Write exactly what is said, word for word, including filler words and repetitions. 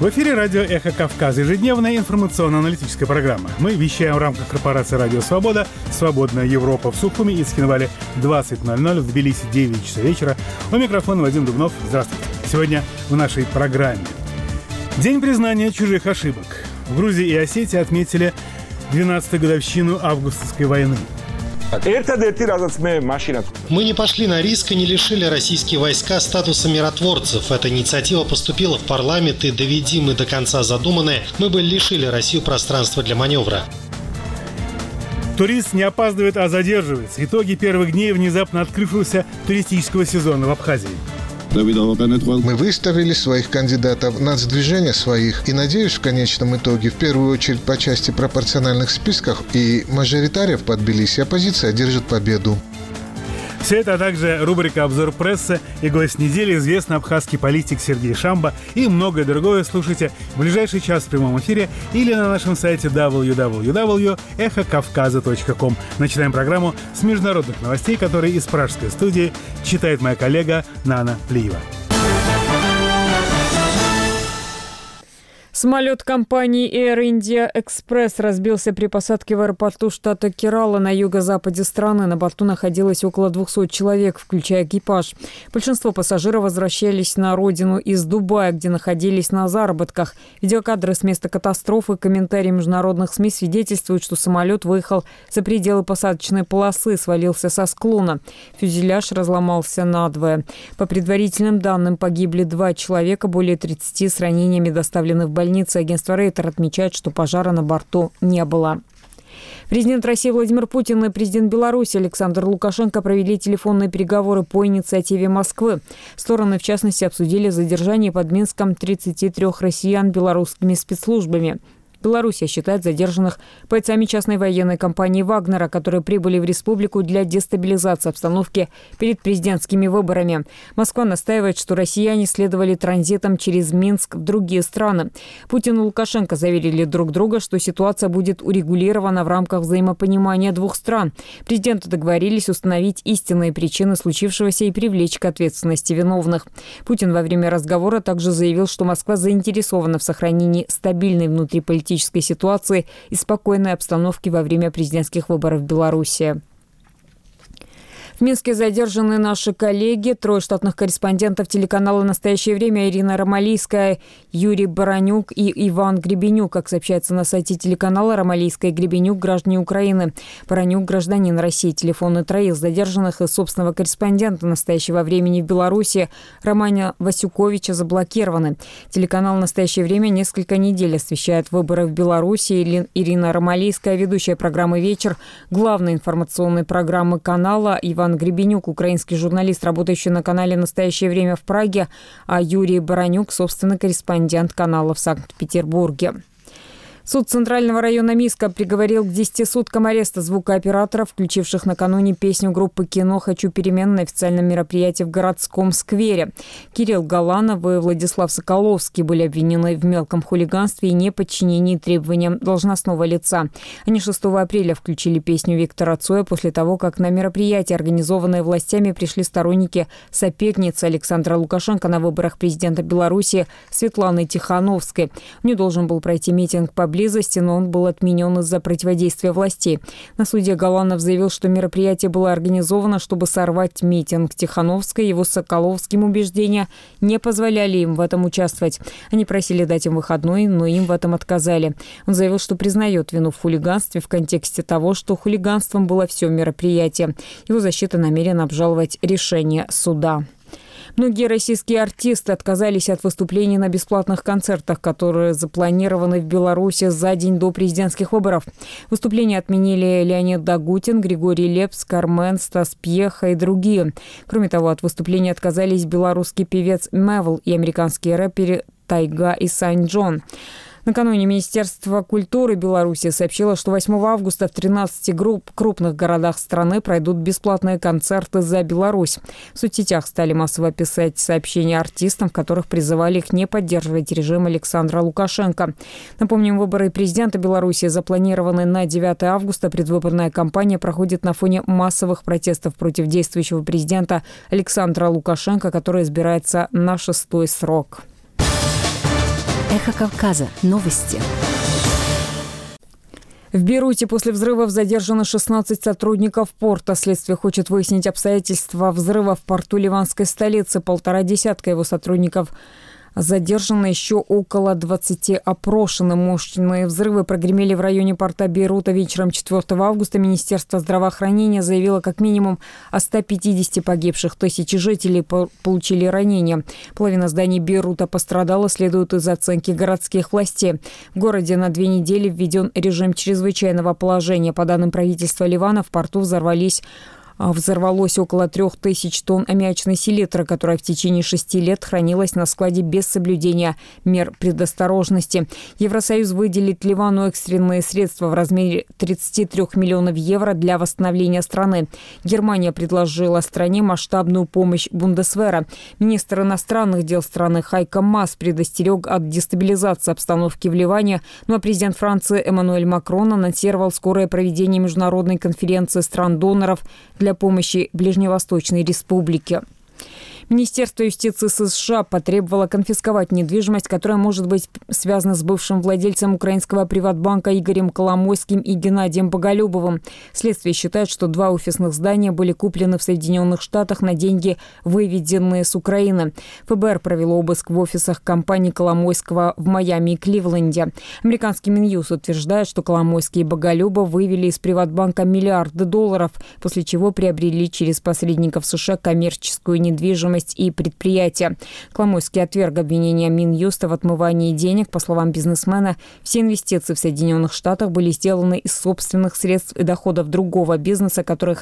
В эфире радио «Эхо Кавказа», ежедневная информационно-аналитическая программа. Мы вещаем в рамках корпорации «Радио Свобода», «Свободная Европа» в Сухуми и Цхинвале двадцать ноль ноль, в Тбилиси девять часов вечера. У микрофона Вадим Дубнов. Здравствуйте. Сегодня в нашей программе День признания чужих ошибок. В Грузии и Осетии отметили двенадцатую годовщину августовской войны. Мы не пошли на риск и не лишили российские войска статуса миротворцев. Эта инициатива поступила в парламент, и доведи мы до конца задуманное, мы бы лишили Россию пространства для маневра. Турист не опаздывает, а задерживается. Итоги первых дней внезапно открывшегося туристического сезона в Абхазии. Мы выставили своих кандидатов, нацдвижения своих, и, надеюсь, в конечном итоге, в первую очередь по части пропорциональных списков и мажоритариев под Тбилиси, оппозиция одержит победу. Все это, а также рубрика «Обзор прессы» и гость недели, известный абхазский политик Сергей Шамба и многое другое слушайте в ближайший час в прямом эфире или на нашем сайте дабл ю дабл ю дабл ю точка эхо кавказа точка ком. Начинаем программу с международных новостей, которые из пражской студии читает моя коллега Нана Плиева. Самолет компании Air India Express разбился при посадке в аэропорту штата Керала на юго-западе страны. На борту находилось около двухсот человек, включая экипаж. Большинство пассажиров возвращались на родину из Дубая, где находились на заработках. Видеокадры с места катастрофы и комментарии международных СМИ свидетельствуют, что самолет выехал за пределы посадочной полосы, свалился со склона. Фюзеляж разломался надвое. По предварительным данным, погибли два человека, более тридцати с ранениями доставлены в больницу. Агентство Рейтер отмечает, что пожара на борту не было. Президент России Владимир Путин и президент Беларуси Александр Лукашенко провели телефонные переговоры по инициативе Москвы. Стороны, в частности, обсудили задержание под Минском тридцати трёх россиян белорусскими спецслужбами. Белоруссия считает задержанных бойцами частной военной компании «Вагнера», которые прибыли в республику для дестабилизации обстановки перед президентскими выборами. Москва настаивает, что россияне следовали транзитом через Минск в другие страны. Путин и Лукашенко заверили друг друга, что ситуация будет урегулирована в рамках взаимопонимания двух стран. Президенты договорились установить истинные причины случившегося и привлечь к ответственности виновных. Путин во время разговора также заявил, что Москва заинтересована в сохранении стабильной внутриполитической ситуации и спокойной обстановки во время президентских выборов в Беларуси. В Минске задержаны наши коллеги, трое штатных корреспондентов телеканала «Настоящее время» Ирина Ромалийская, Юрий Баранюк и Иван Гребенюк. Как сообщается на сайте телеканала, Ромалийская и Гребенюк – граждане Украины. Баранюк – гражданин России. Телефоны троих задержанных и собственного корреспондента «Настоящего времени» в Беларуси Романа Васюковича заблокированы. Телеканал «Настоящее время» несколько недель освещает выборы в Беларуси. Ирина Ромалийская, ведущая программы «Вечер», главной информационной программы канала, Иван Гребенюк, украинский журналист, работающий на канале «Настоящее время» в Праге, а Юрий Баранюк – собственный корреспондент канала в Санкт-Петербурге. Суд Центрального района Минска приговорил к десяти суткам ареста звукооператоров, включивших накануне песню группы «Кино. Хочу перемен» на официальном мероприятии в городском сквере. Кирилл Галанов и Владислав Соколовский были обвинены в мелком хулиганстве и неподчинении требованиям должностного лица. Они шестого апреля включили песню Виктора Цоя после того, как на мероприятие, организованное властями, пришли сторонники соперницы Александра Лукашенко на выборах президента Беларуси Светланы Тихановской. У нее должен был пройти митинг по близости, но он был отменен из-за противодействия властей. На суде Галанов заявил, что мероприятие было организовано, чтобы сорвать митинг. Тихановская и его Соколовским убеждения не позволяли им в этом участвовать. Они просили дать им выходной, но им в этом отказали. Он заявил, что признает вину в хулиганстве в контексте того, что хулиганством было все мероприятие. Его защита намерена обжаловать решение суда. Многие российские артисты отказались от выступлений на бесплатных концертах, которые запланированы в Беларуси за день до президентских выборов. Выступления отменили Леонид Дагутин, Григорий Лепс, Кармен, Стас Пьеха и другие. Кроме того, от выступления отказались белорусский певец Мэвл и американские рэперы Тайга и Сайн Джон. Накануне Министерство культуры Беларуси сообщило, что восьмого августа в тринадцати групп, крупных городах страны пройдут бесплатные концерты за Беларусь. В соцсетях стали массово писать сообщения артистам, в которых призывали их не поддерживать режим Александра Лукашенко. Напомним, выборы президента Беларуси запланированы на девятого августа. Предвыборная кампания проходит на фоне массовых протестов против действующего президента Александра Лукашенко, который избирается на шестой срок. Эхо Кавказа. Новости. В Бейруте после взрывов задержаны шестнадцать сотрудников порта. Следствие хочет выяснить обстоятельства взрыва в порту ливанской столицы. Полтора десятка его сотрудников задержаны, еще около двадцати опрошены. Мощные взрывы прогремели в районе порта Бейрута вечером четвёртого августа. Министерство здравоохранения заявило как минимум о ста пятидесяти погибших. Тысячи жителей получили ранения. Половина зданий Бейрута пострадала, следует из оценки городских властей. В городе на две недели введен режим чрезвычайного положения. По данным правительства Ливана, в порту взорвались Взорвалось около трех тысяч тонн аммиачной селитры, которая в течение шести лет хранилась на складе без соблюдения мер предосторожности. Евросоюз выделит Ливану экстренные средства в размере тридцати трёх миллионов евро для восстановления страны. Германия предложила стране масштабную помощь Бундесвера. Министр иностранных дел страны Хайко Маас предостерег от дестабилизации обстановки в Ливане, ну а президент Франции Эммануэль Макрон анонсировал скорое проведение международной конференции стран-доноров для помощи Ближневосточной Республике. Министерство юстиции США потребовало конфисковать недвижимость, которая может быть связана с бывшим владельцем украинского приватбанка Игорем Коломойским и Геннадием Боголюбовым. Следствие считает, что два офисных здания были куплены в Соединенных Штатах на деньги, выведенные с Украины. ФБР провело обыск в офисах компании Коломойского в Майами и Кливленде. Американский Минюст утверждает, что Коломойский и Боголюбов вывели из приватбанка миллиарды долларов, после чего приобрели через посредников США коммерческую недвижимость и предприятия. Коломойский отверг обвинения Минюста в отмывании денег. По словам бизнесмена, все инвестиции в Соединенных Штатах были сделаны из собственных средств и доходов другого бизнеса, который